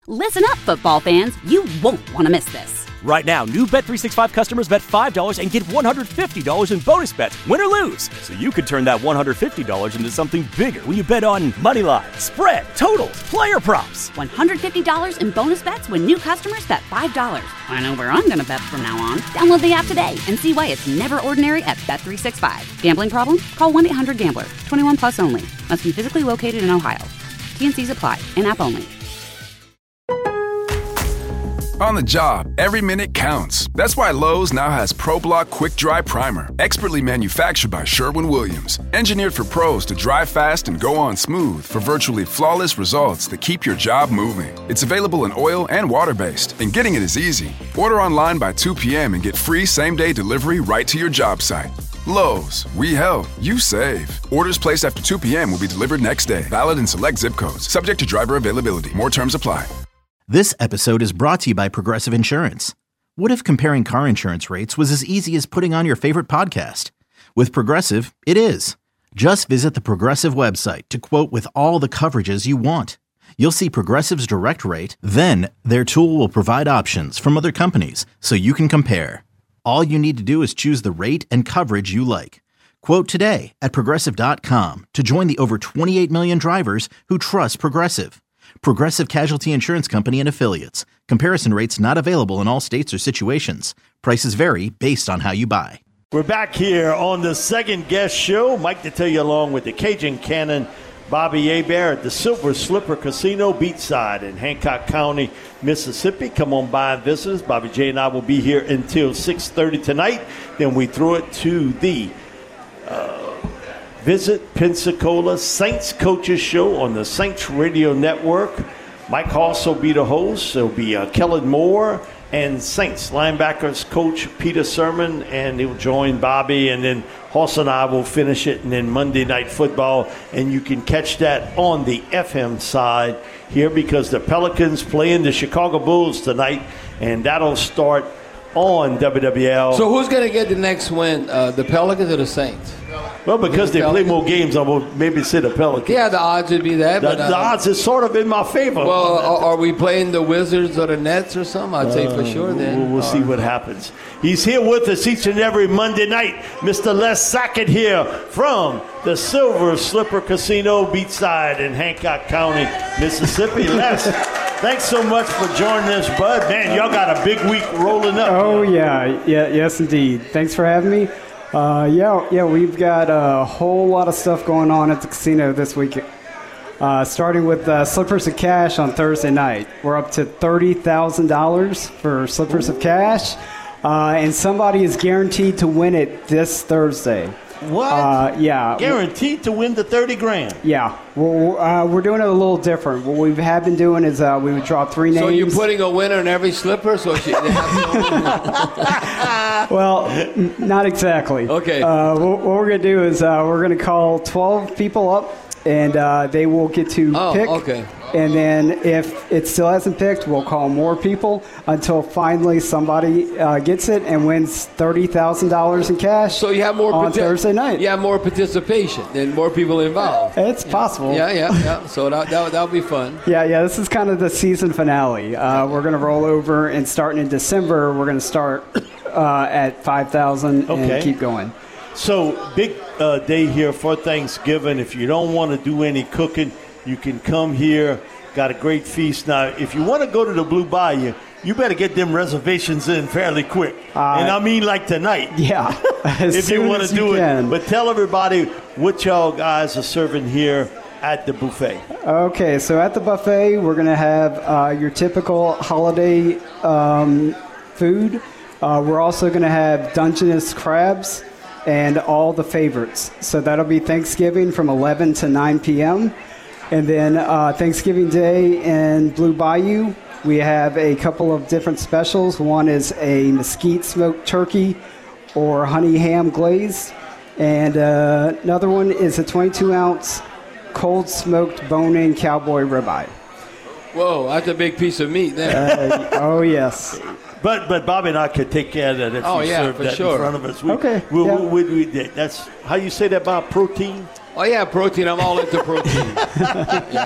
Listen up, football fans. You won't want to miss this. Right now, new Bet365 customers bet $5 and get $150 in bonus bets, win or lose. So you could turn that $150 into something bigger when you bet on money line, spread, totals, player props. $150 in bonus bets when new customers bet $5. I know where I'm going to bet from now on. Download the app today and see why it's never ordinary at Bet365. Gambling problem? Call 1-800-GAMBLER. 21 plus only. Must be physically located in Ohio. T&Cs apply. In-app only. On the job, every minute counts. That's why Lowe's now has ProBlock Quick Dry Primer, expertly manufactured by Sherwin-Williams. Engineered for pros to dry fast and go on smooth for virtually flawless results that keep your job moving. It's available in oil and water-based, and getting it is easy. Order online by 2 p.m. and get free same-day delivery right to your job site. Lowe's, we help, you save. Orders placed after 2 p.m. will be delivered next day. Valid in select zip codes. Subject to driver availability. More terms apply. This episode is brought to you by Progressive Insurance. What if comparing car insurance rates was as easy as putting on your favorite podcast? With Progressive, it is. Just visit the Progressive website to quote with all the coverages you want. You'll see Progressive's direct rate, then their tool will provide options from other companies so you can compare. All you need to do is choose the rate and coverage you like. Quote today at Progressive.com to join the over 28 million drivers who trust Progressive. Progressive Casualty Insurance Company and Affiliates. Comparison rates not available in all states or situations. Prices vary based on how you buy. We're back here on the second guest show. Mike Detillier along with the Cajun Cannon, Bobby Hebert at the Silver Slipper Casino, Beachside in Hancock County, Mississippi. Come on by and visit us. Bobby J and I will be here until 6:30 tonight. Then we throw it to the Visit Pensacola Saints Coaches Show on the Saints Radio Network. Mike Hoss will be the host. There'll be Kellen Moore and Saints linebackers coach Peter Sermon, and he'll join Bobby, and then Hoss and I will finish it, and then Monday Night Football. And you can catch that on the FM side here because the Pelicans playing the Chicago Bulls tonight, and that'll start on WWL. So who's going to get the next win, the Pelicans or the Saints? Well, because they play more games, I will maybe say the Pelicans. Yeah, the odds would be that. The odds is sort of in my favor. Well, are we playing the Wizards or the Nets or something? I'd say for sure then. We'll see what happens. He's here with us each and every Monday night. Mr. Les Sackett here from the Silver Slipper Casino, Beachside in Hancock County, Mississippi. Les, thanks so much for joining us, bud. Man, y'all got a big week rolling up. Oh, yes, indeed. Thanks for having me. We've got a whole lot of stuff going on at the casino this week. Starting with Slippers of Cash on Thursday night. We're up to $30,000 for Slippers of Cash, and somebody is guaranteed to win it this Thursday. What? Yeah. Guaranteed to win the $30,000. Yeah. Well, we're doing it a little different. What we have been doing is we would draw 3 names. So you're putting a winner in every slipper? So they have Well, not exactly. Okay. What we're going to do is we're going to call 12 people up, and they will get to pick. Okay. And then if it still hasn't picked, we'll call more people until finally somebody gets it and wins $30,000 in cash. So you have more on Thursday night. You have more participation and more people involved. It's possible. Yeah. So that'll be fun. Yeah. This is kind of the season finale. We're going to roll over, and starting in December, we're going to start at 5,000 and keep going. So big day here for Thanksgiving. If you don't want to do any cooking, you can come here. Got a great feast. Now, if you want to go to the Blue Bayou, you better get them reservations in fairly quick. And I mean like tonight. Yeah. If you want to do it. But tell everybody what y'all guys are serving here at the buffet. Okay, so at the buffet, we're going to have your typical holiday food. We're also going to have Dungeness crabs and all the favorites. So that'll be Thanksgiving from 11 to 9 p.m., and then Thanksgiving Day in Blue Bayou, we have a couple of different specials. One is a mesquite smoked turkey or honey ham glaze. And another one is a 22-ounce cold smoked bone-in cowboy ribeye. Whoa, that's a big piece of meat there. Oh, yes. But Bobby and I could take care of that if you serve that in front of us. We that's how you say that about protein? Oh, yeah, protein. I'm all into protein.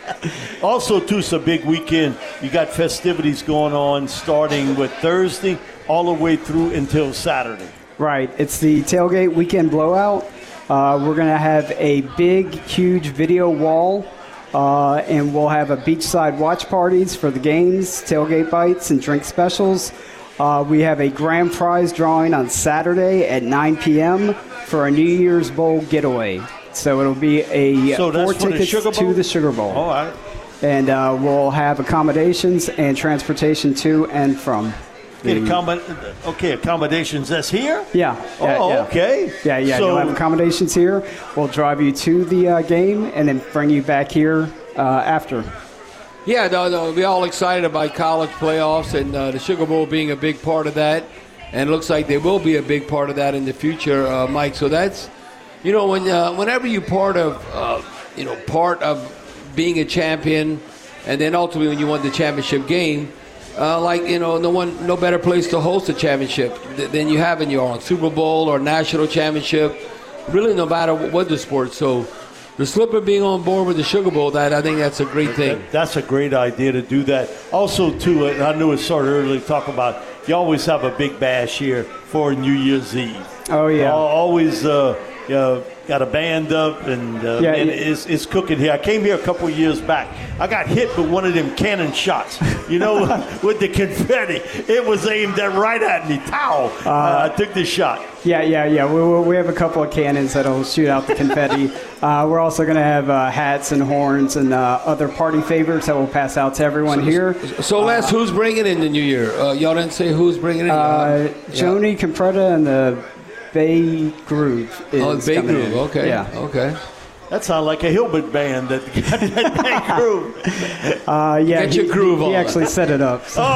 Also, too, it's a big weekend. You got festivities going on starting with Thursday all the way through until Saturday. Right. It's the Tailgate Weekend Blowout. We're going to have a big, huge video wall, and we'll have a beachside watch parties for the games, tailgate bites, and drink specials. We have a grand prize drawing on Saturday at 9 p.m. for a New Year's Bowl getaway. So it'll be So that's 4 for the tickets Sugar Bowl? to the Sugar Bowl. All right. And we'll have accommodations and transportation to and from. Accommodations. That's here? Yeah. Okay. Yeah. So, You'll have accommodations here. We'll drive you to the game and then bring you back here after. Yeah, no, we're all excited about college playoffs and the Sugar Bowl being a big part of that. And it looks like they will be a big part of that in the future, Mike. So that's, whenever you're part of being a champion, and then ultimately when you won the championship game, no better place to host a championship than you have in your own Super Bowl or national championship, really no matter what the sport. So the Slipper being on board with the Sugar Bowl, I think that's a great thing. That's a great idea to do that. Also, too, I knew it started early to talk about, you always have a big bash here for New Year's Eve. Oh, yeah. Always got a band up, and it's cooking here. I came here a couple of years back. I got hit with one of them cannon shots, with the confetti. It was aimed right at me. Pow! I took the shot. Yeah. We have a couple of cannons that'll shoot out the confetti. We're also going to have hats and horns and other party favors that we'll pass out to everyone here. So, Les, who's bringing in the new year? Y'all didn't say who's bringing in. Joni Compretta and the Bay Groove is Bay coming Groove. in. Okay. Yeah. Okay. That sounds like a Hilbert band that got that groove. Get your groove on. He actually set it up. So.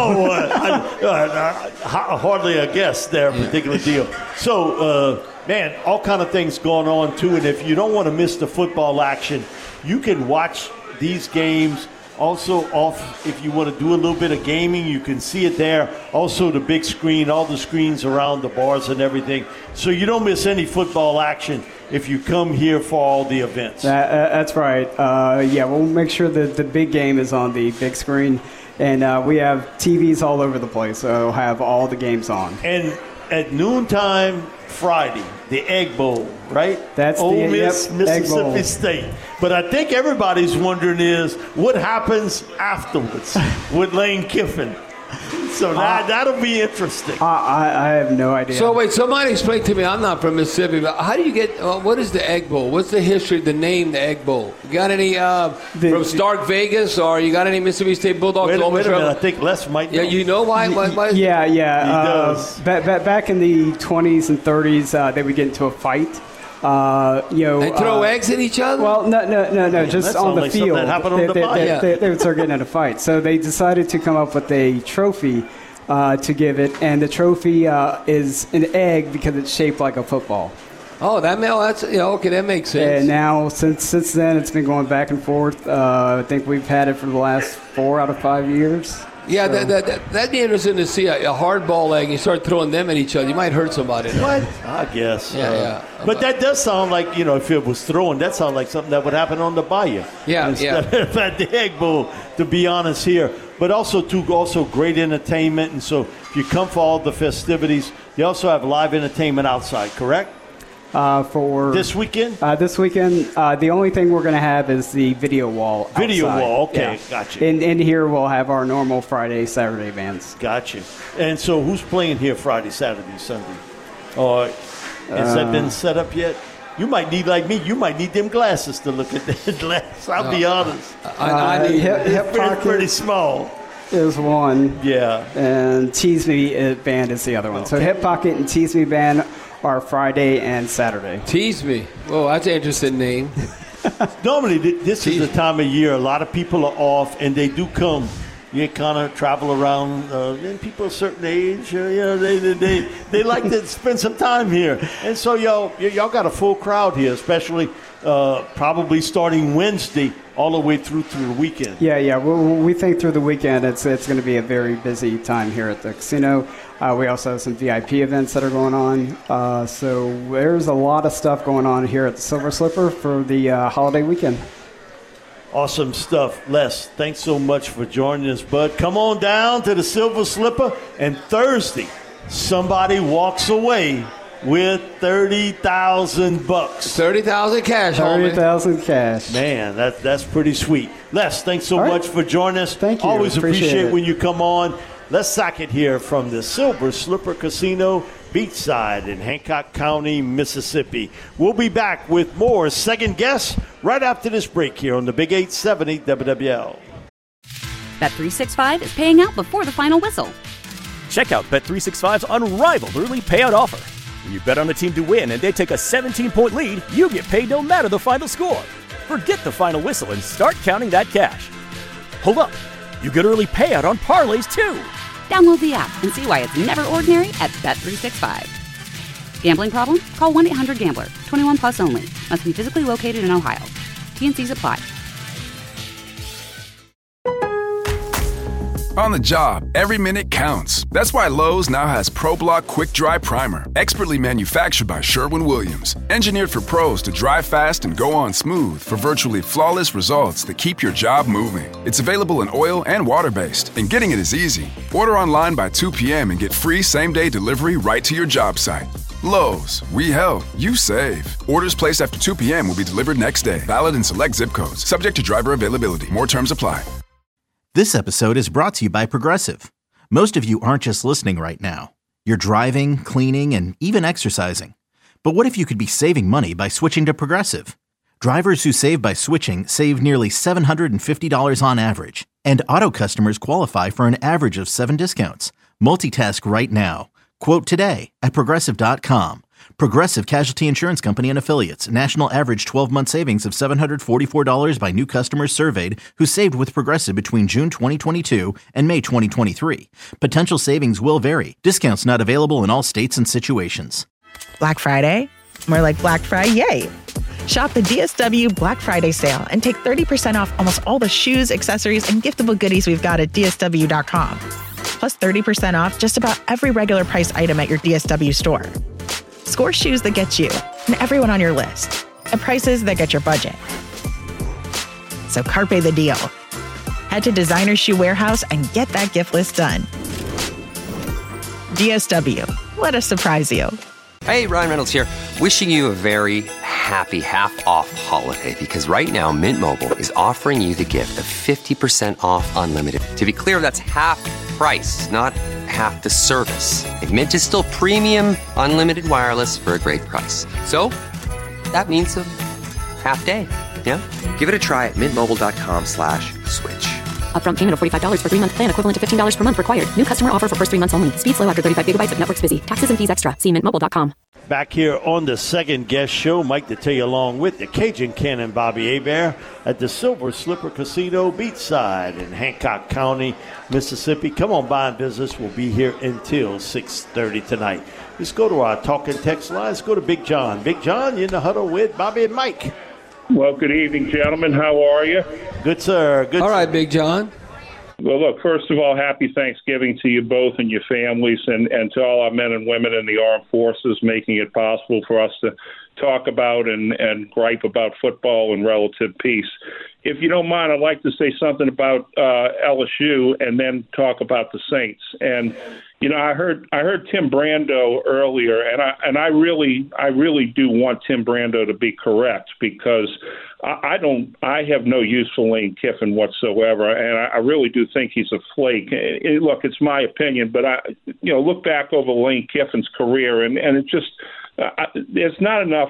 Hardly a guess there, particular deal. So, man, all kind of things going on, too. And if you don't want to miss the football action, you can watch these games. Also, if you want to do a little bit of gaming, you can see it there. Also, the big screen, all the screens around the bars and everything. So you don't miss any football action if you come here for all the events. That's right. We'll make sure that the big game is on the big screen. And we have TVs all over the place, so we'll have all the games on. And at noontime Friday, the Egg Bowl, right? That's Ole Miss, Mississippi State. But I think everybody's wondering is what happens afterwards with Lane Kiffin. So that'll be interesting. I have no idea. So wait, somebody explain to me. I'm not from Mississippi, but how do you get? What is the Egg Bowl? What's the history? The name, the Egg Bowl. You got any from Stark Vegas, or you got any Mississippi State Bulldogs? Wait a minute. I think Les might know. Yeah, you know why? Yeah. He does. Back in the 20s and 30s, they would get into a fight. And throw eggs at each other? Well, no. Just on the field. That happened on the bike. They would start getting in a fight. So they decided to come up with a trophy to give it, and the trophy is an egg because it's shaped like a football. Oh, that makes sense. And now, since then, it's been going back and forth. I think we've had it for the last 4 out of 5 years. Yeah, so. That'd be interesting to see a hardball egg. You start throwing them at each other, you might hurt somebody. What? I guess. Yeah. But that does sound like, if it was throwing, that sounds like something that would happen on the bayou. Instead of at the Egg Bowl, to be honest here. But also great entertainment. And so if you come for all the festivities, you also have live entertainment outside, correct? For this weekend? The only thing we're going to have is the video wall outside. Video wall, okay, gotcha. And here we'll have our normal Friday, Saturday bands. Gotcha. And so who's playing here Friday, Saturday, Sunday? Or has that been set up yet? You might need, like me, them glasses to look at the glass. I'll be honest. I need Hip Pocket pretty small. is one. Yeah. And Tease Me Band is the other one. Okay. So Hip Pocket and Tease Me Band are Friday and Saturday. Tease Me. Oh, that's an interesting name. Normally, this is the time of year a lot of people are off, and they do come. You kind of travel around, and people a certain age, they like to spend some time here. And so y'all got a full crowd here, especially probably starting Wednesday all the way through to the weekend. Yeah. We think through the weekend it's going to be a very busy time here at the casino. We also have some VIP events that are going on. So there's a lot of stuff going on here at the Silver Slipper for the holiday weekend. Awesome stuff. Les, thanks so much for joining us, bud. Come on down to the Silver Slipper, and Thursday, somebody walks away with $30,000. $30,000 cash, homie. $30,000 cash. Man, that's pretty sweet. Les, thanks so much for joining us. Thank you. Always appreciate it when you come on. Les Sackett here from the Silver Slipper Casino, beachside in Hancock County, Mississippi. We'll be back with more Second Guess right after this break here on the Big 870 WWL. Bet365 is paying out before the final whistle. Check out Bet365's unrivaled early payout offer. When you bet on a team to win and they take a 17-point lead, you get paid no matter the final score. Forget the final whistle and start counting that cash. Hold up. You get early payout on parlays, too. Download the app and see why it's never ordinary at Bet365. Gambling problem? Call 1-800-GAMBLER. 21 plus only. Must be physically located in Ohio. T&Cs apply. On the job, every minute counts. That's why Lowe's now has ProBlock Quick Dry Primer, expertly manufactured by Sherwin-Williams. Engineered for pros to dry fast and go on smooth for virtually flawless results that keep your job moving. It's available in oil and water-based, and getting it is easy. Order online by 2 p.m. and get free same-day delivery right to your job site. Lowe's, we help, you save. Orders placed after 2 p.m. will be delivered next day. Valid in select zip codes. Subject to driver availability. More terms apply. This episode is brought to you by Progressive. Most of you aren't just listening right now. You're driving, cleaning, and even exercising. But what if you could be saving money by switching to Progressive? Drivers who save by switching save nearly $750 on average. And auto customers qualify for an average of 7 discounts. Multitask right now. Quote today at Progressive.com. Progressive Casualty Insurance Company and Affiliates. National average 12-month savings of $744 by new customers surveyed who saved with Progressive between June 2022 and May 2023. Potential savings will vary. Discounts not available in all states and situations. Black Friday? More like Black Friday. Shop the DSW Black Friday sale and take 30% off almost all the shoes, accessories, and giftable goodies we've got at DSW.com. Plus 30% off just about every regular price item at your DSW store. Score shoes that get you and everyone on your list at prices that get your budget. So carpe the deal. Head to Designer Shoe Warehouse and get that gift list done. DSW, let us surprise you. Hey, Ryan Reynolds here, wishing you a very happy half-off holiday because right now Mint Mobile is offering you the gift of 50% off unlimited. To be clear, that's half price, not half the service. And Mint is still premium unlimited wireless for a great price. So that means a half day, yeah? Give it a try at mintmobile.com/switch. Upfront payment of $45 for 3-month plan equivalent to $15 per month required. New customer offer for first 3 months only. Speed slow after 35 gigabytes if network's busy. Taxes and fees extra. See mintmobile.com. Back here on the Second Guest Show, Mike to tell you along with the Cajun Cannon Bobby Hebert at the Silver Slipper Casino beachside in Hancock County, Mississippi. Come on by and visit us. We'll be here until 6:30 tonight. Let's go to our talking text line. Let's go to Big John. Big John, you're in the huddle with Bobby and Mike. Well, good evening, gentlemen. How are you? Good, sir. Good. All right, Big John. Well, look, first of all, happy Thanksgiving to you both and your families and to all our men and women in the armed forces, making it possible for us to talk about and gripe about football and relative peace. If you don't mind, I'd like to say something about LSU and then talk about the Saints. And you know, I heard Tim Brando earlier, and I really do want Tim Brando to be correct because I have no use for Lane Kiffin whatsoever, and I really do think he's a flake. Look, it's my opinion, but look back over Lane Kiffin's career, and it just there's not enough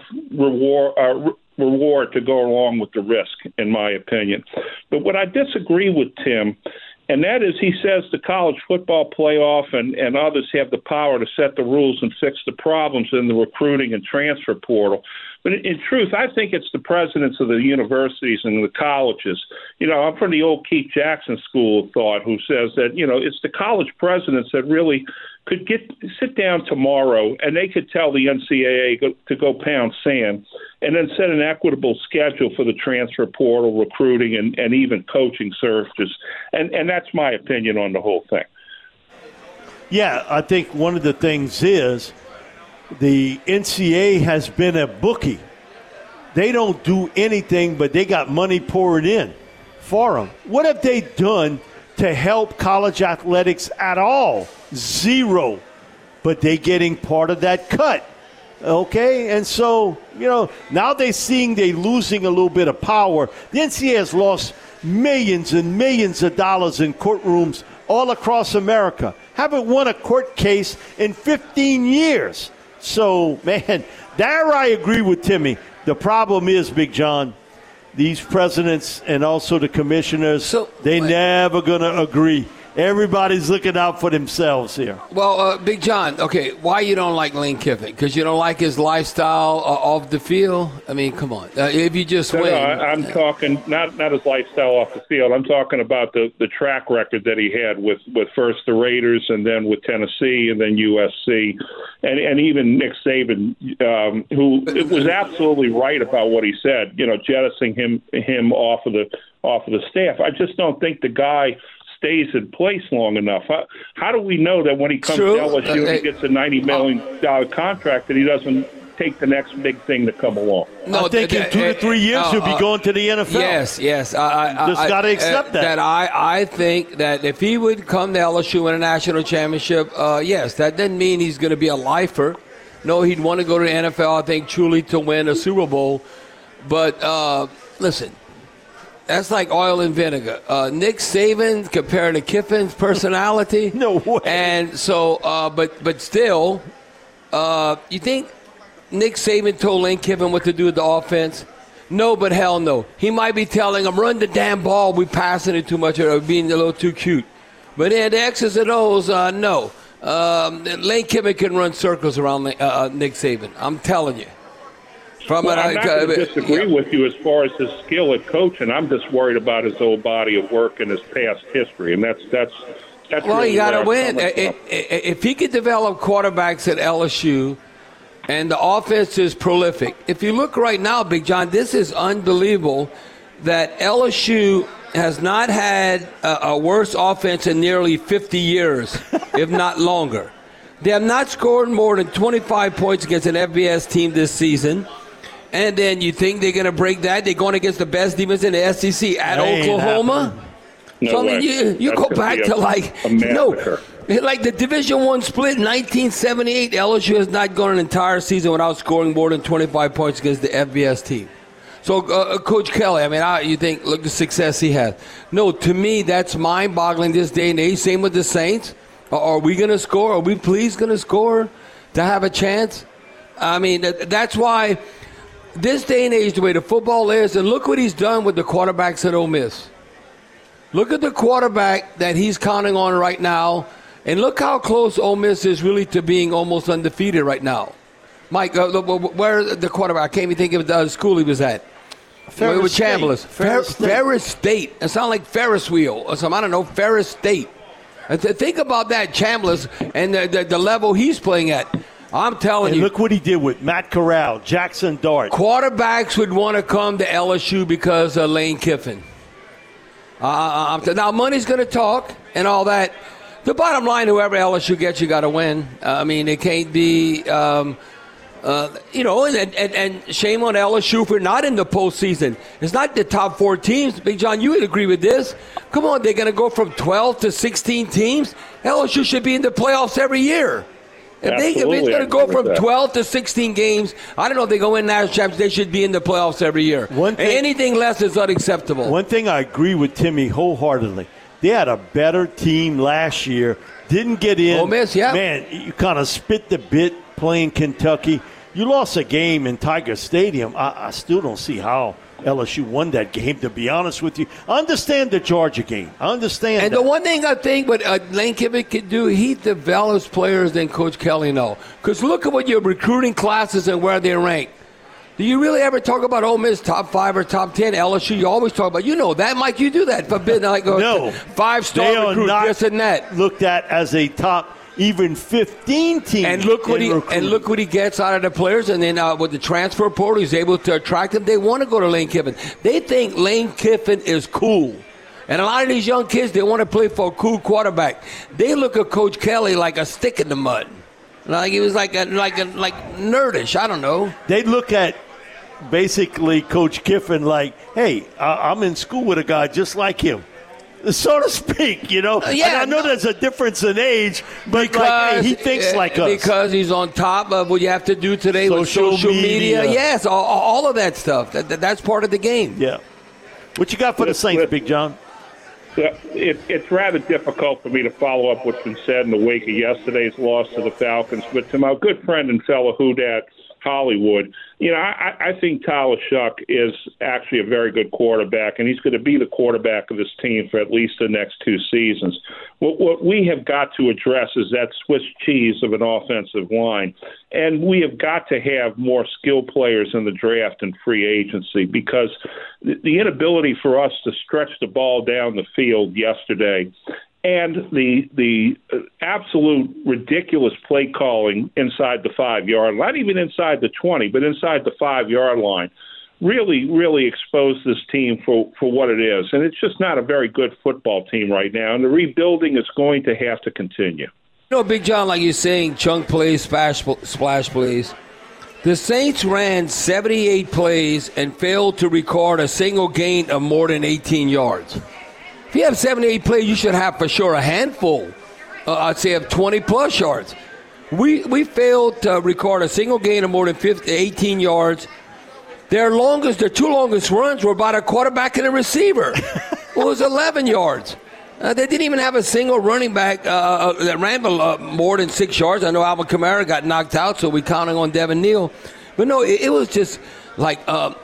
reward to go along with the risk, in my opinion. But what I disagree with Tim, and that is he says the college football playoff and others have the power to set the rules and fix the problems in the recruiting and transfer portal. But in truth, I think it's the presidents of the universities and the colleges. You know, I'm from the old Keith Jackson school of thought who says that, you know, it's the college presidents that really could sit down tomorrow and they could tell the NCAA to go pound sand and then set an equitable schedule for the transfer portal, recruiting, and even coaching searches. And that's my opinion on the whole thing. Yeah, I think one of the things is the NCAA has been a bookie. They don't do anything, but they got money poured in. for them. What have they done to help college athletics at all? Zero. But they getting part of that cut. Okay? And so, now they're seeing they're losing a little bit of power. The NCAA has lost millions and millions of dollars in courtrooms all across America. Haven't won a court case in 15 years. So, man, there I agree with Timmy. The problem is, Big John, these presidents and also the commissioners, they never going to agree. Everybody's looking out for themselves here. Well, Big John, okay, why you don't like Lane Kiffin? Because you don't like his lifestyle off the field? I mean, come on. If you just win. No, I'm talking not his lifestyle off the field. I'm talking about the track record that he had with first the Raiders and then with Tennessee and then USC. And even Nick Saban, who was absolutely right about what he said, jettisoning him off of the staff. I just don't think the guy stays in place long enough. How do we know that when he comes to LSU and he gets a $90 million contract that he doesn't take the next big thing to come along? No, I think in 2 to 3 years he'll be going to the NFL. Yes. I just got to accept that. I think that if he would come to LSU win a national championship, yes, that doesn't mean he's going to be a lifer. No, he'd want to go to the NFL, I think, truly to win a Super Bowl. But listen, that's like oil and vinegar. Nick Saban compared to Kiffin's personality. No way. And so, but still, you think Nick Saban told Lane Kiffin what to do with the offense? No, but hell no. He might be telling him, run the damn ball. We're passing it too much or being a little too cute. But then the X's and O's, no. Lane Kiffin can run circles around Nick Saban. I'm telling you. I'm not going to disagree with you as far as his skill at coaching. I'm just worried about his old body of work and his past history, and that's. Well, really you got to win. If he could develop quarterbacks at LSU, and the offense is prolific. If you look right now, Big John, this is unbelievable that LSU has not had a worse offense in nearly 50 years, if not longer. They have not scored more than 25 points against an FBS team this season. And then you think they're going to break that? They're going against the best defense in the SEC at Oklahoma? No I mean, you go back to like the Division I split in 1978. LSU has not gone an entire season without scoring more than 25 points against the FBS team. So, Coach Kelly, I mean, you think, look, the success he has. No, to me, that's mind-boggling this day and age. Same with the Saints. Are we going to score? Are we please going to score to have a chance? I mean, that's why this day and age, the way the football is, and look what he's done with the quarterbacks at Ole Miss. Look at the quarterback that he's counting on right now, and look how close Ole Miss is really to being almost undefeated right now. Mike, where the quarterback? I can't even think of the school he was at. With Chambliss. Ferris State. It sounds like Ferris wheel or something. I don't know, Ferris State. Think about that, Chambliss, and the level he's playing at. I'm telling you. Look what he did with Matt Corral, Jackson Dart. Quarterbacks would want to come to LSU because of Lane Kiffin. Now, money's going to talk and all that. The bottom line, whoever LSU gets, you got to win. I mean, it can't be, and shame on LSU for not in the postseason. It's not the top 4 teams. Big John, you would agree with this. Come on, they're going to go from 12 to 16 teams. LSU should be in the playoffs every year. If it's going to go from 12 to 16 games, I don't know if they go in national championships. They should be in the playoffs every year. Anything less is unacceptable. One thing I agree with Timmy wholeheartedly. They had a better team last year. Didn't get in. Ole Miss, yeah. Man, you kind of spit the bit playing Kentucky. You lost a game in Tiger Stadium. I still don't see how LSU won that game, to be honest with you. I understand the Georgia game. I understand And that. the one thing I think what Lane Kiffin can do, he develops players than Coach Kelly know. Because look at what your recruiting classes and where they rank. Do you really ever talk about Ole Miss top 5 or top 10? LSU, you always talk about, that, Mike, you do that. No. 5-star recruit, this and that. Looked at as a top even 15 team. And look what he gets out of the players. And then with the transfer portal, he's able to attract them. They want to go to Lane Kiffin. They think Lane Kiffin is cool. And a lot of these young kids, they want to play for a cool quarterback. They look at Coach Kelly like a stick in the mud. Like he was like nerdish. I don't know. They look at basically Coach Kiffin like, hey, I'm in school with a guy just like him, so to speak, And I know there's a difference in age, but because, he thinks like us. Because he's on top of what you have to do today with social media. Yes, all of that stuff. That's part of the game. Yeah. What you got for the Saints, Big John? It's rather difficult for me to follow up what's been said in the wake of yesterday's loss to the Falcons, but to my good friend and fellow Houdat Hollywood, I think Tyler Shuck is actually a very good quarterback, and he's going to be the quarterback of this team for at least the next 2 seasons. What we have got to address is that Swiss cheese of an offensive line, and we have got to have more skilled players in the draft and free agency, because the inability for us to stretch the ball down the field yesterday and the absolute ridiculous play calling inside the 5-yard line, not even inside the 20, but inside the 5-yard line, really, really exposed this team for what it is. And it's just not a very good football team right now, and the rebuilding is going to have to continue. Big John, like you're saying, chunk plays, splash plays. The Saints ran 78 plays and failed to record a single gain of more than 18 yards. If you have 78 plays, you should have for sure a handful, I'd say, of 20-plus yards. We failed to record a single gain of more than 18 yards. Their 2 longest runs were by the quarterback and the receiver. It was 11 yards. They didn't even have a single running back that ran more than 6 yards. I know Alvin Kamara got knocked out, so we're counting on Devin Neal. But no, it was just like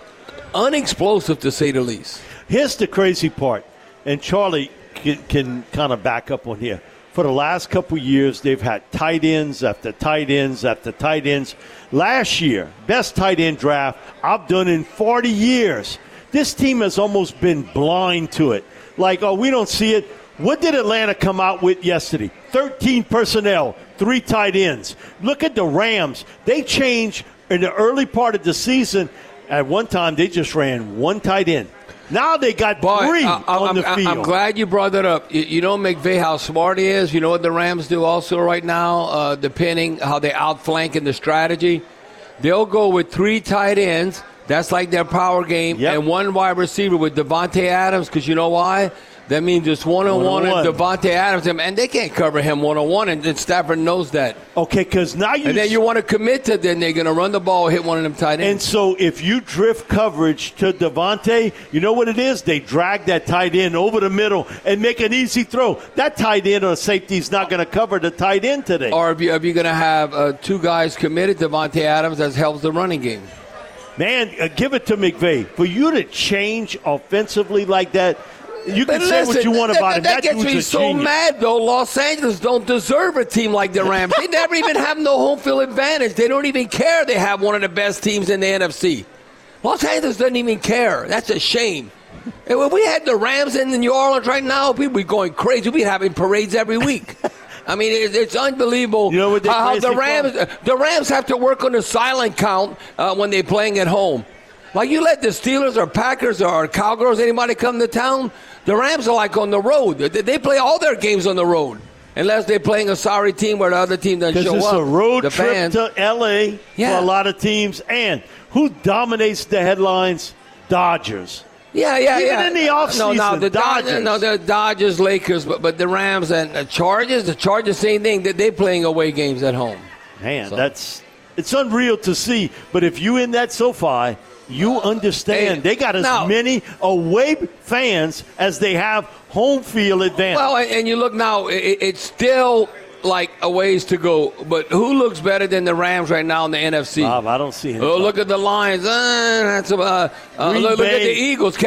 unexplosive, to say the least. Here's the crazy part. And Charlie can kind of back up on here. For the last couple years, they've had tight ends after tight ends after tight ends. Last year, best tight end draft I've done in 40 years. This team has almost been blind to it. Like, we don't see it. What did Atlanta come out with yesterday? 13 personnel, 3 tight ends. Look at the Rams. They changed in the early part of the season. At one time, they just ran 1 tight end. Now they got 3 on the field. I'm glad you brought that up. You know McVay, how smart he is. You know what the Rams do also right now, depending how they outflank in the strategy? They'll go with 3 tight ends. That's like their power game. Yep. And 1 wide receiver with Devontae Adams, because you know why? That means it's one-on-one and Devontae Adams, and they can't cover him one-on-one, and Stafford knows that. Okay, because now and then you want to commit to, then they're going to run the ball, hit one of them tight ends. And so if you drift coverage to Devontae, you know what it is? They drag that tight end over the middle and make an easy throw. That tight end or safety is not going to cover the tight end today. Or if you're going to have 2 guys committed, Devontae Adams, that helps the running game. Man, give it to McVay. For you to change offensively like that, you can say what you want about him. That gets me so mad, though. Los Angeles don't deserve a team like the Rams. They never even have no home field advantage. They don't even care they have one of the best teams in the NFC. Los Angeles doesn't even care. That's a shame. And when we had the Rams in New Orleans right now, we'd be going crazy. We'd be having parades every week. I mean, it's unbelievable how the Rams have to work on the silent count when they're playing at home. Like you let the Steelers or Packers or Cowgirls, anybody come to town, the Rams are like on the road. They play all their games on the road. Unless they're playing a sorry team where the other team doesn't show up. Because it's a road trip to L.A. for a lot of teams. And who dominates the headlines? Dodgers. Yeah. Even in the offseason, the Dodgers. The Dodgers, Lakers, but the Rams and the Chargers, same thing. They're playing away games at home. Man, it's unreal to see. But if you in that SoFi, you understand they got as many away fans as they have home field advantage. Well, and you look now, it's still like a ways to go. But who looks better than the Rams right now in the NFC? Bob, I don't see him. Oh, look at the Lions. Look at the Eagles.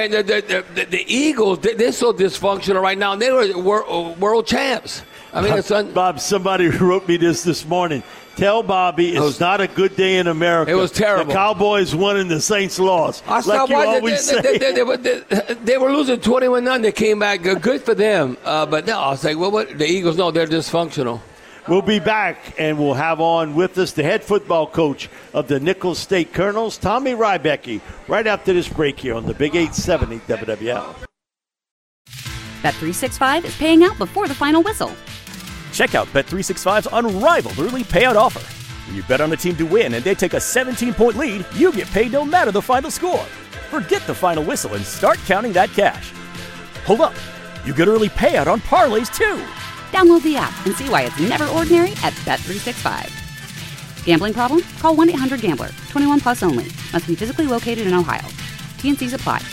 The Eagles, they're so dysfunctional right now. They were world champs. I mean, Bob, somebody wrote me this morning. Tell Bobby it's not a good day in America. It was terrible. The Cowboys won and the Saints lost. Like you always say. They were losing 21-0. They came back. Good for them. But no, I was like, well, what? The Eagles, no, they're dysfunctional. We'll be back, and we'll have on with us the head football coach of the Nicholls State Colonels, Tommy Rybecki, right after this break here on the Big 870 WWL. Bet365 is paying out before the final whistle. Check out Bet365's unrivaled early payout offer. When you bet on a team to win and they take a 17-point lead, you get paid no matter the final score. Forget the final whistle and start counting that cash. Hold up. You get early payout on parlays, too. Download the app and see why it's never ordinary at Bet365. Gambling problem? Call 1-800-GAMBLER. 21 plus only. Must be physically located in Ohio. T&Cs apply.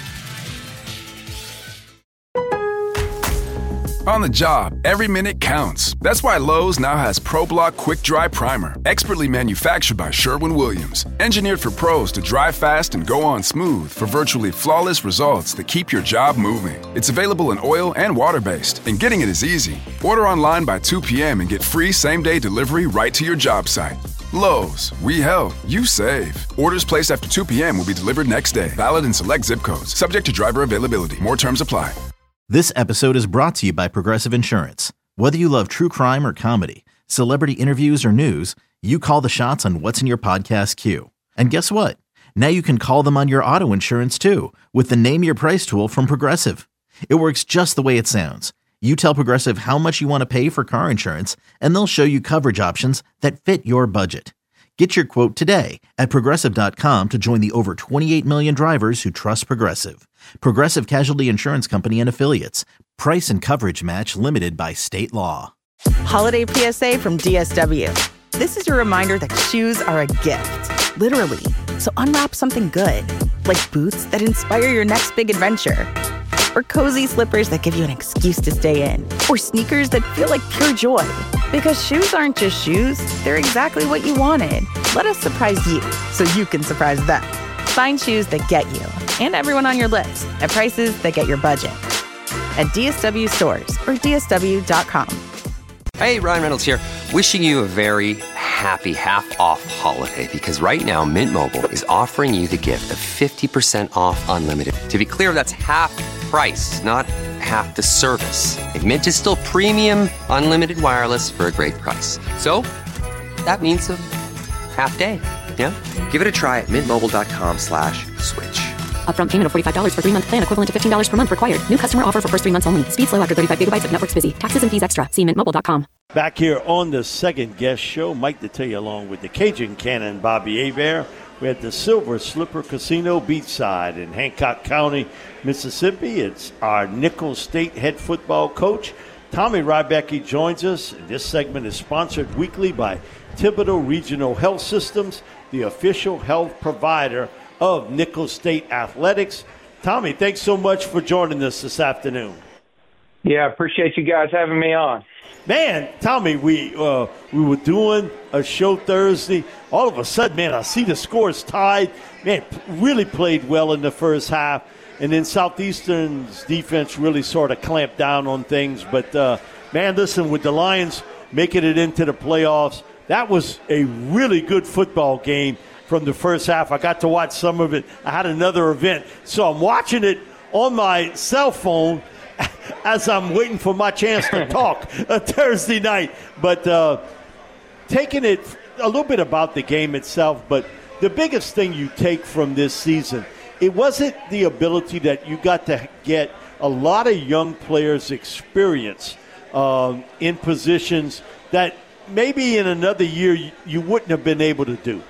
On the job, every minute counts. That's why Lowe's now has ProBlock Quick Dry Primer, expertly manufactured by Sherwin-Williams. Engineered for pros to dry fast and go on smooth for virtually flawless results that keep your job moving. It's available in oil and water-based, and getting it is easy. Order online by 2 p.m. and get free same-day delivery right to your job site. Lowe's, we help, you save. Orders placed after 2 p.m. will be delivered next day. Valid in select zip codes. Subject to driver availability. More terms apply. This episode is brought to you by Progressive Insurance. Whether you love true crime or comedy, celebrity interviews or news, you call the shots on what's in your podcast queue. And guess what? Now you can call them on your auto insurance too with the Name Your Price tool from Progressive. It works just the way it sounds. You tell Progressive how much you want to pay for car insurance, and they'll show you coverage options that fit your budget. Get your quote today at Progressive.com to join the over 28 million drivers who trust Progressive. Progressive Casualty Insurance Company and Affiliates. Price and coverage match limited by state law. Holiday PSA from DSW. This is your reminder that shoes are a gift, literally. So unwrap something good, like boots that inspire your next big adventure, or cozy slippers that give you an excuse to stay in, or sneakers that feel like pure joy. Because shoes aren't just shoes, they're exactly what you wanted. Let us surprise you so you can surprise them. Find shoes that get you and everyone on your list at prices that get your budget. At DSW stores or DSW.com. Hey, Ryan Reynolds here, wishing you a very happy half-off holiday, because right now Mint Mobile is offering you the gift of 50% off unlimited. To be clear, that's half price, not half the service. And Mint is still premium unlimited wireless for a great price. So that means a half day. Yeah? Give it a try at mintmobile.com/switch. Upfront payment of $45 for 3-month plan, equivalent to $15 per month required. New customer offer for first 3 months only. Speed slow after 35 gigabytes if network's busy. Taxes and fees extra. See mintmobile.com. Back here on the second guest show, Mike Detillier along with the Cajun Cannon, Bobby Hebert. We had the Silver Slipper Casino beachside in Hancock County, Mississippi. It's our Nicholls State head football coach, Tommy Rybecki, joins us. And this segment is sponsored weekly by Thibodaux Regional Health Systems, the official health provider of Nicholls State Athletics. Tommy, thanks so much for joining us this afternoon. Yeah, I appreciate you guys having me on. Man, Tommy, we were doing a show Thursday. All of a sudden, man, I see the scores tied. Man, really played well in the first half. And then Southeastern's defense really sort of clamped down on things. But, man, listen, with the Lions making it into the playoffs, that was a really good football game from the first half. I got to watch some of it. I had another event. So I'm watching it on my cell phone as I'm waiting for my chance to talk Thursday night. But taking it a little bit about the game itself, but the biggest thing you take from this season, it wasn't the ability that you got to get a lot of young players experience in positions that maybe in another year you wouldn't have been able to do.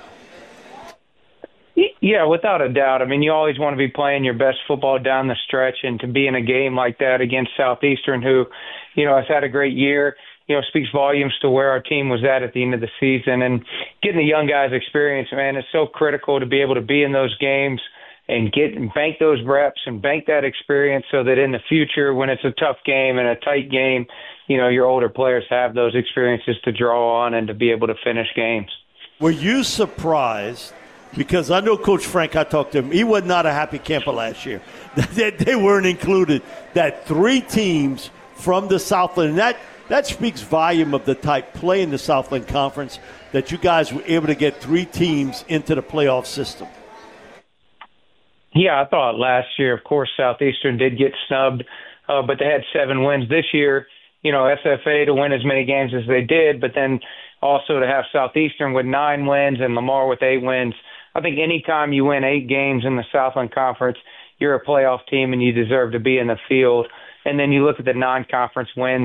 Yeah, without a doubt. I mean, you always want to be playing your best football down the stretch, and to be in a game like that against Southeastern, who, has had a great year, speaks volumes to where our team was at the end of the season. And getting the young guys experience, man, is so critical to be able to be in those games and bank those reps and bank that experience so that in the future, when it's a tough game and a tight game, your older players have those experiences to draw on and to be able to finish games. Were you surprised? Because I know Coach Frank, I talked to him, he was not a happy camper last year. They weren't included. That 3 teams from the Southland, and that speaks volume of the type play in the Southland Conference, that you guys were able to get 3 teams into the playoff system. Yeah, I thought last year, of course, Southeastern did get snubbed, but they had 7 wins. This year, SFA to win as many games as they did, but then also to have Southeastern with 9 wins and Lamar with 8 wins. I think anytime you win 8 games in the Southland Conference, you're a playoff team and you deserve to be in the field. And then you look at the non-conference wins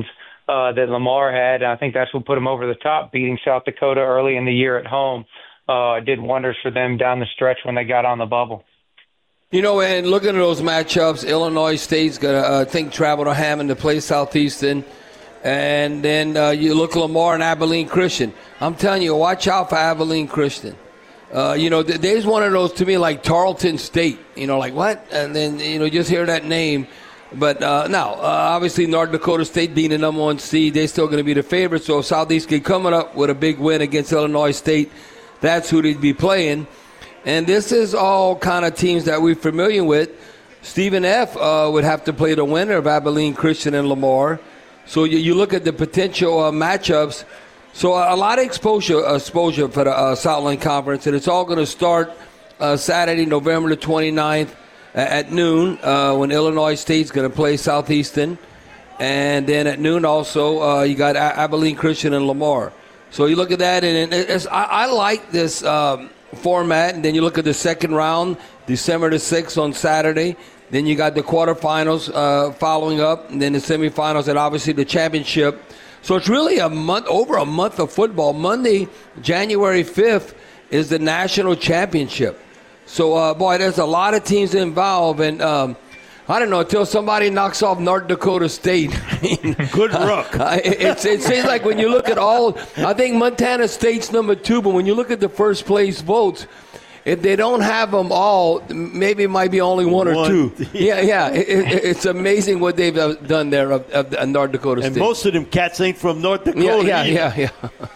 that Lamar had. And I think that's what put them over the top, beating South Dakota early in the year at home. Did wonders for them down the stretch when they got on the bubble. And looking at those matchups, Illinois State's going to, I think, travel to Hammond to play Southeastern. And then you look at Lamar and Abilene Christian. I'm telling you, watch out for Abilene Christian. There's one of those to me like Tarleton State. Like what? And then, just hear that name. But now, obviously, North Dakota State being the number 1 seed, they're still going to be the favorite. So if Southeastern coming up with a big win against Illinois State, that's who they'd be playing. And this is all kind of teams that we're familiar with. Stephen F. Would have to play the winner of Abilene Christian and Lamar. So you look at the potential matchups. So a lot of exposure for the Southland Conference, and it's all going to start Saturday, November the 29th at noon when Illinois State's going to play Southeastern. And then at noon also you got Abilene Christian and Lamar. So you look at that, and I like this format. And then you look at the second round, December the 6th on Saturday. Then you got the quarterfinals following up, and then the semifinals, and obviously the championship. So it's really over a month of football. Monday, January 5th, is the national championship. So, there's a lot of teams involved, and I don't know, until somebody knocks off North Dakota State. Good luck. It seems like when you look at I think Montana State's number 2, but when you look at the first place votes, if they don't have them all, maybe it might be only one or two. Yeah. It's amazing what they've done there of North Dakota State. And most of them cats ain't from North Dakota. Yeah.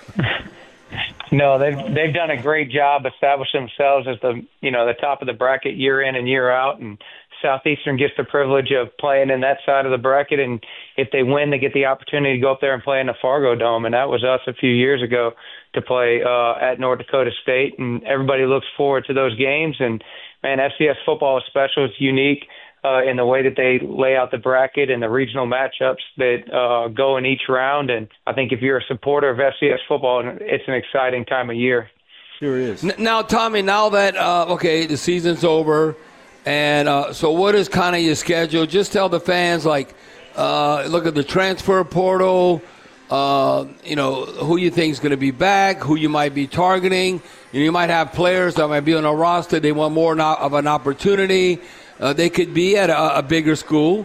No, they've done a great job establishing themselves as the top of the bracket year in and year out, and Southeastern gets the privilege of playing in that side of the bracket, and if they win, they get the opportunity to go up there and play in the Fargo Dome, and that was us a few years ago to play at North Dakota State, and everybody looks forward to those games. And man, FCS football is special. It's unique in the way that they lay out the bracket and the regional matchups that go in each round. And I think if you're a supporter of FCS football, it's an exciting time of year. Sure is. Now, Tommy, now that the season's over. And so what is kind of your schedule? Just tell the fans, look at the transfer portal, who you think is going to be back, who you might be targeting. You might have players that might be on a roster. They want more of an opportunity. They could be at a bigger school,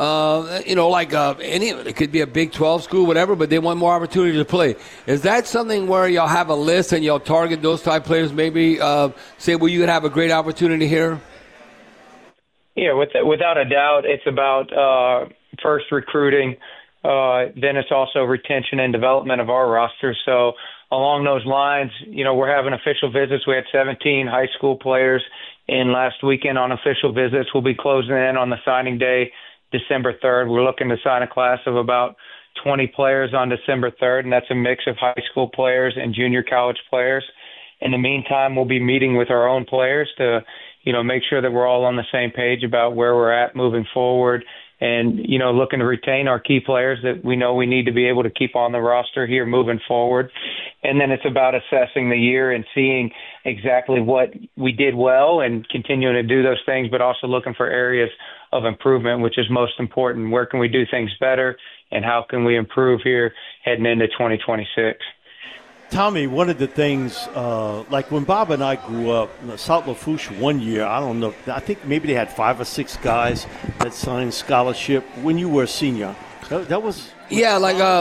it could be a Big 12 school, whatever, but they want more opportunity to play. Is that something where y'all have a list and y'all target those type players, maybe say, well, you could have a great opportunity here? Yeah, without a doubt, it's about first recruiting. Then it's also retention and development of our roster. So along those lines, we're having official visits. We had 17 high school players in last weekend on official visits. We'll be closing in on the signing day, December 3rd. We're looking to sign a class of about 20 players on December 3rd, and that's a mix of high school players and junior college players. In the meantime, we'll be meeting with our own players to make sure that we're all on the same page about where we're at moving forward and, looking to retain our key players that we know we need to be able to keep on the roster here moving forward. And then it's about assessing the year and seeing exactly what we did well and continuing to do those things, but also looking for areas of improvement, which is most important. Where can we do things better and how can we improve here heading into 2026? Tommy, one of the things, like when Bob and I grew up, South Lafourche one year, I don't know, I think maybe they had 5 or 6 guys that signed scholarship when you were a senior. That was... Yeah,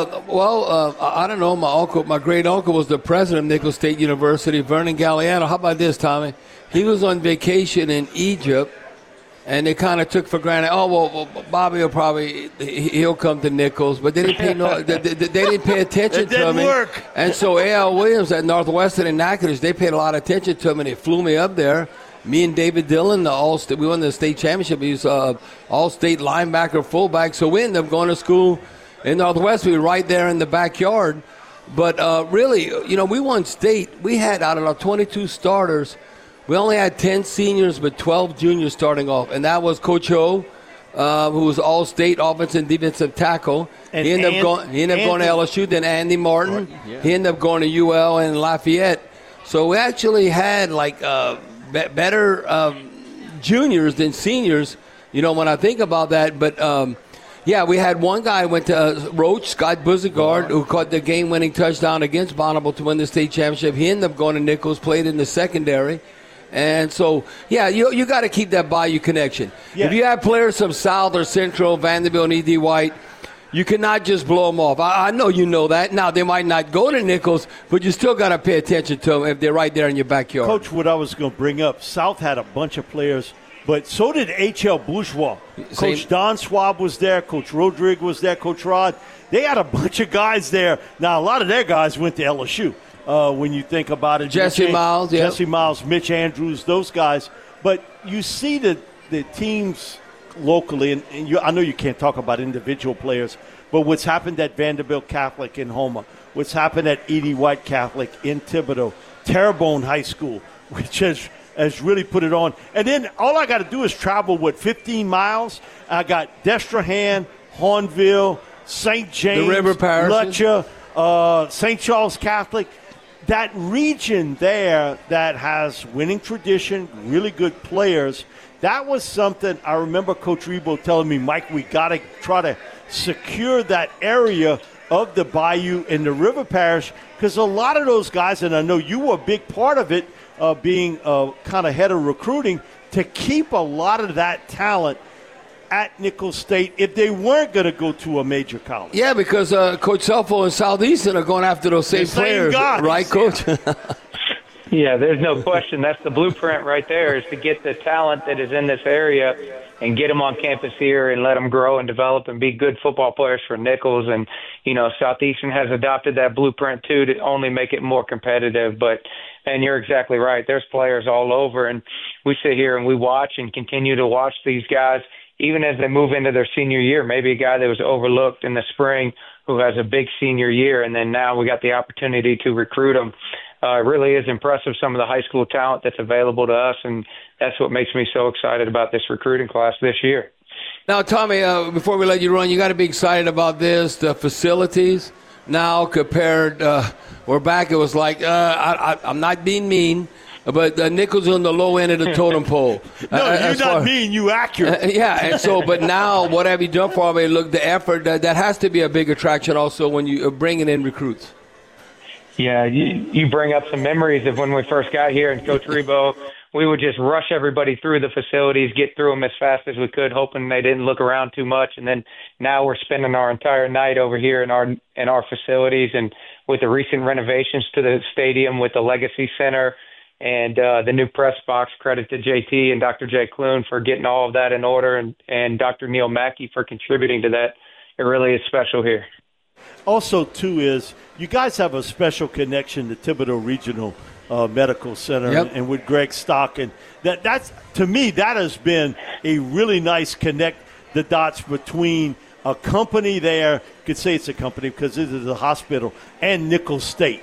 I don't know, my great uncle was the president of Nicholls State University, Vernon Galliano. How about this, Tommy? He was on vacation in Egypt, and they kind of took for granted, Bobby he'll come to Nicholls, but they didn't pay attention to him. Work. And so A.L. Williams at Northwestern and Natchitoches, they paid a lot of attention to him, and they flew me up there. Me and David Dillon, we won the state championship. He was all-state linebacker, fullback. So we ended up going to school in Northwest. We were right there in the backyard. But really, we won state. We had, out of our 22 starters, we only had 10 seniors but 12 juniors starting off. And that was Coach Ho, who was all-state offensive and defensive tackle. He ended up going to LSU. Then Andy Martin. Yeah. He ended up going to UL and Lafayette. So we actually had, better juniors than seniors, when I think about that. But, Yeah, we had one guy went to Roach, Scott Buzigard, who caught the game-winning touchdown against Bonneville to win the state championship. He ended up going to Nichols, played in the secondary. And so, yeah, you got to keep that Bayou connection. Yeah. If you have players from South or Central, Vanderbilt and E.D. White, you cannot just blow them off. I know you know that. Now, they might not go to Nichols, but you still got to pay attention to them if they're right there in your backyard. Coach, what I was going to bring up, South had a bunch of players, but so did H.L. Bourgeois. Coach Don Schwab was there. Coach Rodrigue was there. Coach Rod. They had a bunch of guys there. Now, a lot of their guys went to LSU. When you think about it. Jesse Miles, Mitch Andrews, those guys. But you see the teams locally, and I know you can't talk about individual players, but what's happened at Vanderbilt Catholic in Houma, what's happened at E.D. White Catholic in Thibodaux, Terrebonne High School, which has really put it on. And then all I got to do is travel, 15 miles? I got Destrehan, Hornville, St. James, the River Parishes, Lutcher, St. Charles Catholic. That region there that has winning tradition, really good players, that was something I remember Coach Rebo telling me, Mike, we got to try to secure that area of the Bayou and the River Parish, because a lot of those guys, and I know you were a big part of it, being kind of head of recruiting, to keep a lot of that talent at Nichols State if they weren't going to go to a major college. Yeah, because Coach Selfo and Southeastern are going after those same players, guys. Right, Coach? Yeah, there's no question. That's the blueprint right there, is to get the talent that is in this area and get them on campus here and let them grow and develop and be good football players for Nichols. And, Southeastern has adopted that blueprint, too, to only make it more competitive. And you're exactly right. There's players all over, and we sit here and we watch and continue to watch these guys, even as they move into their senior year. Maybe a guy that was overlooked in the spring who has a big senior year, and then now we got the opportunity to recruit him. It really is impressive, some of the high school talent that's available to us, and that's what makes me so excited about this recruiting class this year. Now, Tommy, before we let you run, you got to be excited about this, the facilities now compared, we're back, it was like, I'm not being mean, but Nichols on the low end of the totem pole. No, you're not mean, you accurate. Yeah, and so, but now, what have you done for me? Look, the effort, that has to be a big attraction also when you are bringing in recruits. Yeah, you bring up some memories of when we first got here, and Coach Rebo, we would just rush everybody through the facilities, get through them as fast as we could, hoping they didn't look around too much. And then now we're spending our entire night over here in our facilities, and with the recent renovations to the stadium, with the Legacy Center and the new press box. Credit to JT and Dr. Jay Clune for getting all of that in order, and Dr. Neil Mackey for contributing to that. It really is special here. Also, too, is you guys have a special connection to Thibodaux Regional Medical Center. Yep. and with Greg Stock. And that's, to me, that has been a really nice connect the dots between a company there, you could say it's a company because it is a hospital, and Nichols State.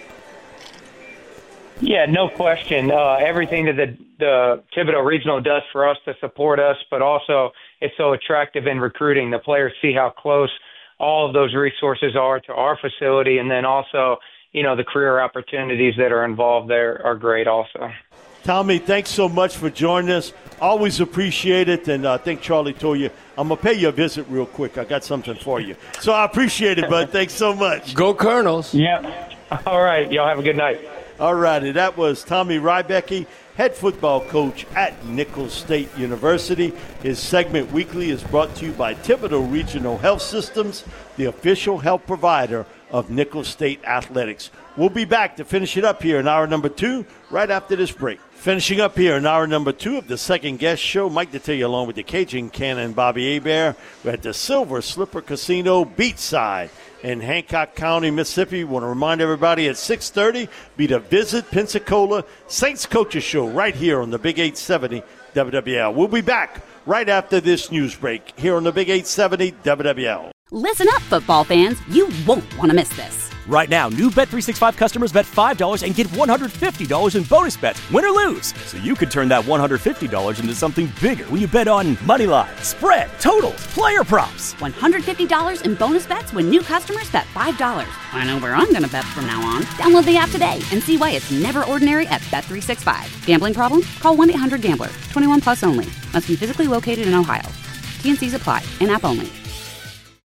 Yeah, no question. Everything that the Thibodaux Regional does for us to support us, but also it's so attractive in recruiting. The players see how close all of those resources are to our facility, and then also, the career opportunities that are involved there are great also. Tommy, thanks so much for joining us. Always appreciate it, and I think Charlie told you, I'm going to pay you a visit real quick. I got something for you. So I appreciate it, bud. Thanks so much. Go Colonels. Yep. All right. Y'all have a good night. All righty. That was Tommy Rybecki, head football coach at Nichols State University. His segment weekly is brought to you by Thibodaux Regional Health Systems, the official health provider of Nichols State Athletics. We'll be back to finish it up here in hour number 2 right after this break. Finishing up here in hour number 2 of the second guest show, Mike Detillier along with the Cajun Cannon and Bobby Hebert. We're at the Silver Slipper Casino Beachside in Hancock County, Mississippi. Want to remind everybody at 6:30, be the Visit Pensacola Saints Coaches Show right here on the Big 870 WWL. We'll be back right after this news break here on the Big 870 WWL. Listen up, football fans. You won't want to miss this. Right now, new Bet365 customers bet $5 and get $150 in bonus bets, win or lose. So you could turn that $150 into something bigger when you bet on money line, spread, totals, player props. $150 in bonus bets when new customers bet $5. I know where I'm going to bet from now on. Download the app today and see why it's never ordinary at Bet365. Gambling problem? Call 1-800-GAMBLER. 21 plus only. Must be physically located in Ohio. T&Cs apply. In-app only.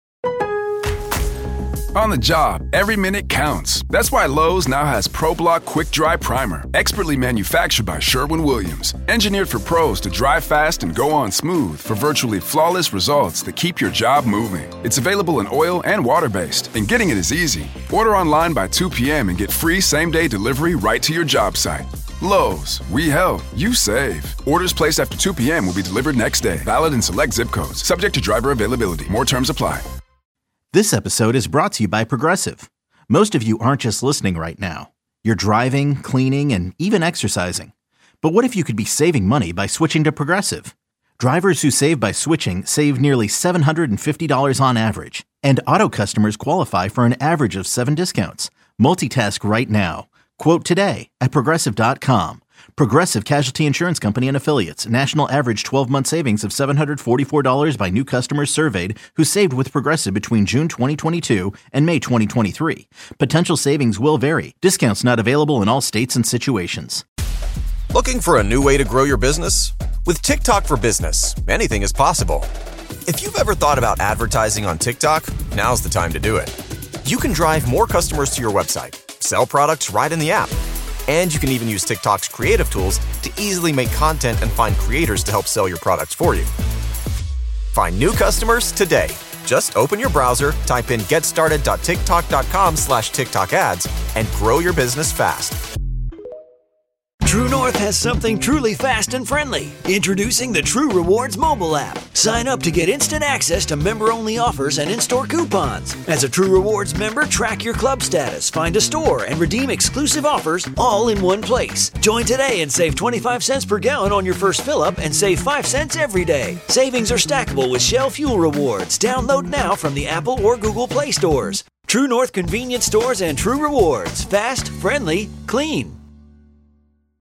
On the job, every minute counts. That's why Lowe's now has ProBlock Quick Dry Primer, expertly manufactured by Sherwin-Williams. Engineered for pros to dry fast and go on smooth for virtually flawless results that keep your job moving. It's available in oil and water-based, and getting it is easy. Order online by 2 p.m. and get free same-day delivery right to your job site. Lowe's, we help, you save. Orders placed after 2 p.m. will be delivered next day. Valid in select zip codes. Subject to driver availability. More terms apply. This episode is brought to you by Progressive. Most of you aren't just listening right now. You're driving, cleaning, and even exercising. But what if you could be saving money by switching to Progressive? Drivers who save by switching save nearly $750 on average. And auto customers qualify for an average of 7 discounts. Multitask right now. Quote today at Progressive.com. Progressive Casualty Insurance Company and Affiliates. National average 12-month savings of $744 by new customers surveyed who saved with Progressive between June 2022 and May 2023. Potential savings will vary. Discounts not available in all states and situations. Looking for a new way to grow your business? With TikTok for Business, anything is possible. If you've ever thought about advertising on TikTok, now's the time to do it. You can drive more customers to your website, sell products right in the app, and you can even use TikTok's creative tools to easily make content and find creators to help sell your products for you. Find new customers today. Just open your browser, type in getstarted.tiktok.com/TikTok ads, and grow your business fast. True North has something truly fast and friendly. Introducing the True Rewards mobile app. Sign up to get instant access to member-only offers and in-store coupons. As a True Rewards member, track your club status, find a store, and redeem exclusive offers all in one place. Join today and save 25 cents per gallon on your first fill-up and save 5 cents every day. Savings are stackable with Shell Fuel Rewards. Download now from the Apple or Google Play stores. True North convenience stores and True Rewards. Fast, friendly, clean.